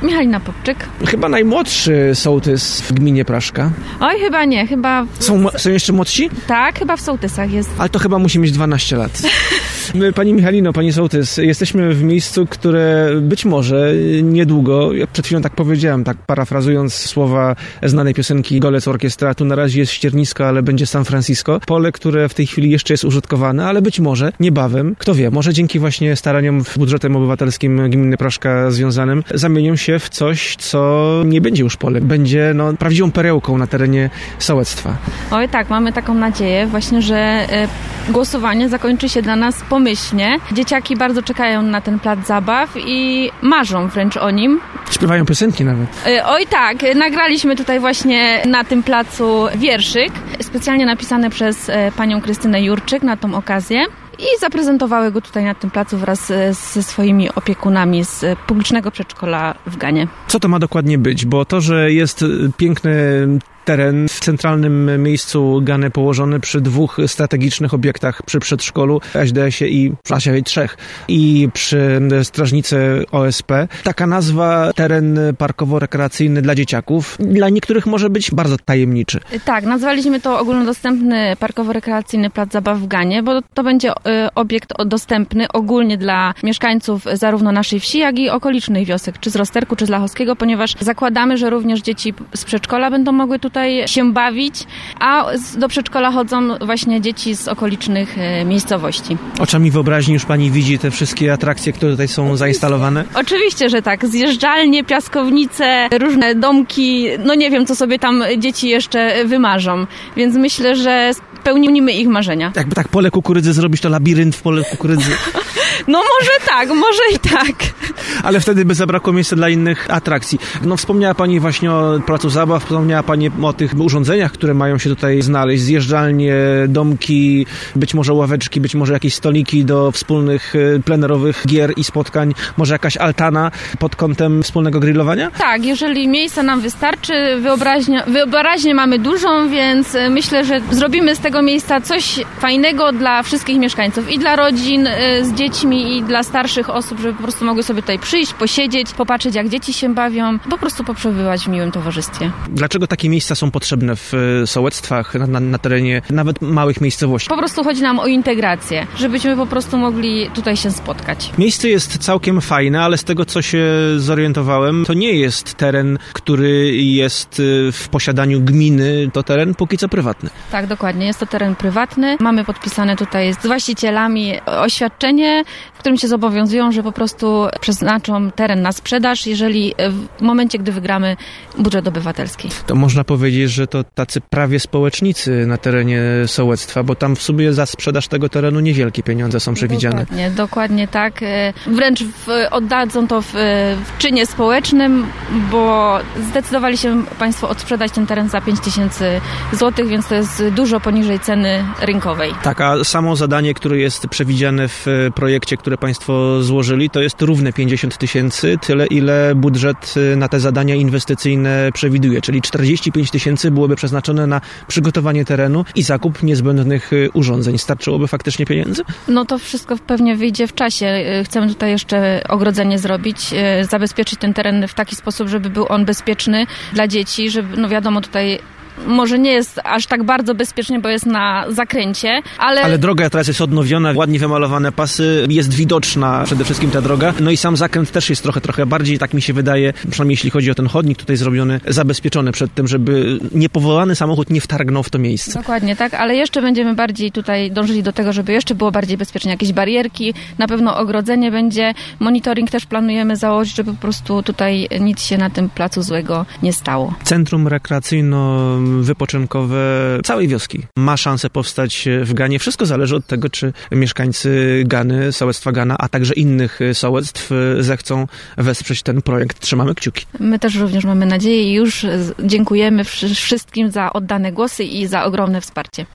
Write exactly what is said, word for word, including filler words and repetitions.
Michalina Popczyk. Chyba najmłodszy sołtys w gminie Praszka. Oj, chyba nie, chyba... W... Są, są jeszcze młodsi? Tak, chyba w sołtysach jest. Ale to chyba musi mieć dwanaście lat. My, pani Michalino, pani sołtys, jesteśmy w miejscu, które być może niedługo, ja przed chwilą tak powiedziałem, tak parafrazując słowa znanej piosenki Golec Orkiestra, tu na razie jest ściernisko, ale będzie San Francisco. Pole, które w tej chwili jeszcze jest użytkowane, ale być może niebawem, kto wie, może dzięki właśnie staraniom w budżetem obywatelskim gminy Praszka związanym, zamienią się w coś, co nie będzie już polem. Będzie no, prawdziwą perełką na terenie sołectwa. Oj tak, mamy taką nadzieję właśnie, że y, głosowanie zakończy się dla nas pomyślnie. Dzieciaki bardzo czekają na ten plac zabaw i marzą wręcz o nim. Śpiewają piosenki nawet. Y, oj tak, nagraliśmy tutaj właśnie na tym placu wierszyk, specjalnie napisany przez y, panią Krystynę Jurczyk na tą okazję. I zaprezentowały go tutaj na tym placu wraz ze swoimi opiekunami z publicznego przedszkola w Ganie. Co to ma dokładnie być? Bo to, że jest piękny teren w centralnym miejscu Gany położony przy dwóch strategicznych obiektach, przy przedszkolu S D S-ie i właściwie trzech i przy strażnicy O S P. Taka nazwa teren parkowo-rekreacyjny dla dzieciaków dla niektórych może być bardzo tajemniczy. Tak, nazwaliśmy to ogólnodostępny parkowo-rekreacyjny plac zabaw w Ganie, bo to będzie obiekt dostępny ogólnie dla mieszkańców zarówno naszej wsi, jak i okolicznych wiosek, czy z Rozterku, czy z Lachowskiego, ponieważ zakładamy, że również dzieci z przedszkola będą mogły tutaj się bawić, a do przedszkola chodzą właśnie dzieci z okolicznych miejscowości. Oczami wyobraźni już pani widzi te wszystkie atrakcje, które tutaj są zainstalowane? Oczywiście, że tak. Zjeżdżalnie, piaskownice, różne domki, no nie wiem, co sobie tam dzieci jeszcze wymarzą, więc myślę, że spełnimy ich marzenia. Jakby tak pole kukurydzy zrobić, to labirynt w pole kukurydzy. No może tak, może i tak. Ale wtedy by zabrakło miejsca dla innych atrakcji. No wspomniała pani właśnie o placu zabaw, wspomniała pani o tych urządzeniach, które mają się tutaj znaleźć. Zjeżdżalnie, domki, być może ławeczki, być może jakieś stoliki do wspólnych plenerowych gier i spotkań, może jakaś altana pod kątem wspólnego grillowania? Tak, jeżeli miejsca nam wystarczy, wyobraźnię, wyobraźnię mamy dużą, więc myślę, że zrobimy z tego miejsca coś fajnego dla wszystkich mieszkańców i dla rodzin z dziećmi i dla starszych osób, żeby po prostu mogły sobie tutaj przyjść, posiedzieć, popatrzeć jak dzieci się bawią, po prostu poprzebywać w miłym towarzystwie. Dlaczego takie miejsca są potrzebne w sołectwach, na, na, na terenie nawet małych miejscowości? Po prostu chodzi nam o integrację, żebyśmy po prostu mogli tutaj się spotkać. Miejsce jest całkiem fajne, ale z tego co się zorientowałem, to nie jest teren, który jest w posiadaniu gminy, to teren póki co prywatny. Tak, dokładnie. Jest to teren prywatny. Mamy podpisane tutaj z właścicielami oświadczenie, w którym się zobowiązują, że po prostu przeznaczą teren na sprzedaż, jeżeli w momencie, gdy wygramy budżet obywatelski. To można powiedzieć, że to tacy prawie społecznicy na terenie sołectwa, bo tam w sumie za sprzedaż tego terenu niewielkie pieniądze są przewidziane. Dokładnie, dokładnie tak. Wręcz w, oddadzą to w, w czynie społecznym, bo zdecydowali się Państwo odsprzedać ten teren za pięć tysięcy złotych, więc to jest dużo poniżej ceny rynkowej. Tak, a samo zadanie, które jest przewidziane w projekcie, które Państwo złożyli, to jest równe pięćdziesiąt tysięcy, tyle ile budżet na te zadania inwestycyjne przewiduje, czyli czterdzieści pięć tysięcy byłoby przeznaczone na przygotowanie terenu i zakup niezbędnych urządzeń. Starczyłoby faktycznie pieniędzy? No to wszystko pewnie wyjdzie w czasie. Chcemy tutaj jeszcze ogrodzenie zrobić, zabezpieczyć ten teren w taki sposób, żeby był on bezpieczny dla dzieci, żeby, no wiadomo, tutaj może nie jest aż tak bardzo bezpiecznie, bo jest na zakręcie, ale... Ale droga teraz jest odnowiona, ładnie wymalowane pasy, jest widoczna przede wszystkim ta droga, no i sam zakręt też jest trochę, trochę bardziej, tak mi się wydaje, przynajmniej jeśli chodzi o ten chodnik tutaj zrobiony, zabezpieczony przed tym, żeby niepowołany samochód nie wtargnął w to miejsce. Dokładnie, tak, ale jeszcze będziemy bardziej tutaj dążyli do tego, żeby jeszcze było bardziej bezpiecznie, jakieś barierki, na pewno ogrodzenie będzie, monitoring też planujemy założyć, żeby po prostu tutaj nic się na tym placu złego nie stało. Centrum rekreacyjno wypoczynkowe całej wioski ma szansę powstać w Ganie. Wszystko zależy od tego, czy mieszkańcy Gany, sołectwa Gana, a także innych sołectw zechcą wesprzeć ten projekt. Trzymamy kciuki. My też również mamy nadzieję i już dziękujemy wszystkim za oddane głosy i za ogromne wsparcie.